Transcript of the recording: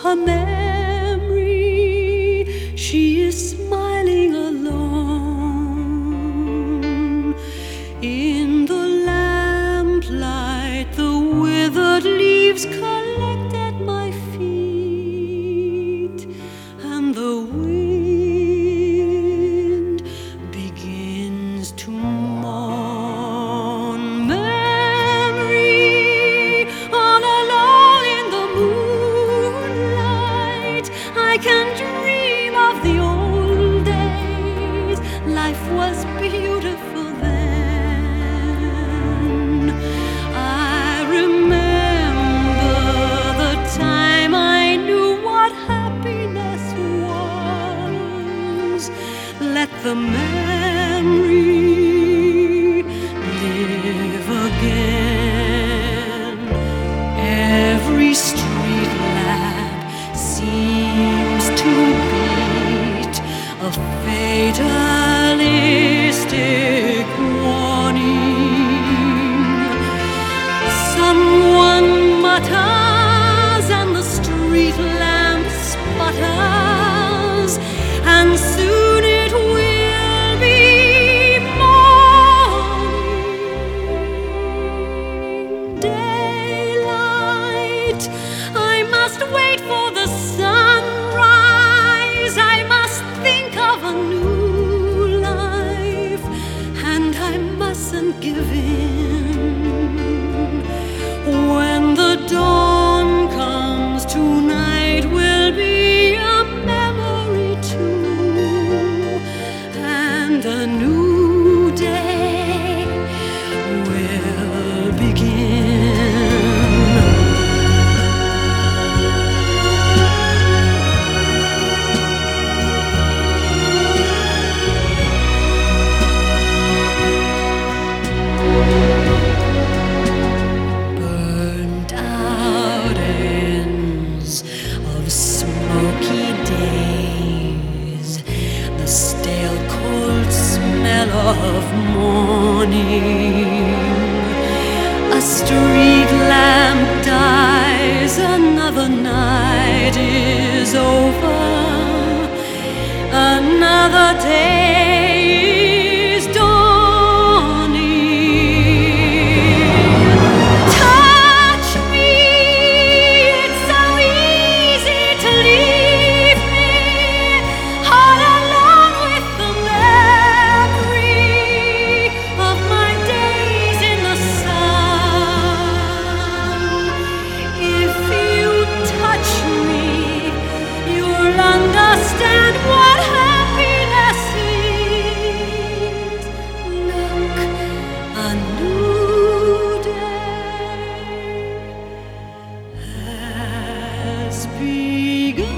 her memory. She is smiling alone. In the lamplight, the withered leaves collect at my feet, and the wind begins to mourn. Memory, all alone in the moonlight, I can dream of the old days. Life was beautiful then. I remember the time I knew what happiness was. Let the memory live again. Every street lamp seems to beat a fatalistic warning. Someone mutters and the street lamp sputters, and soon it will be morning. Daylight, I must wait for the sunrise. I must think of a new life, and I mustn't give in. When the dawn comes, tonight will be a memory too, and a new day will begin. Burnt out ends of smoky days, the stale cold smell of morning. A street lamp dies, another night is over, another day is dawning. Touch me, it's so easy to leave me all alone with the memory of my days in the sun. If you touch me, you'll understand what happiness is. Look, a new day has begun.